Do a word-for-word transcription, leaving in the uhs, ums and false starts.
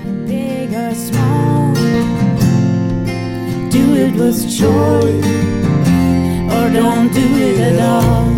big or small. Do it with joy, or don't do it at all.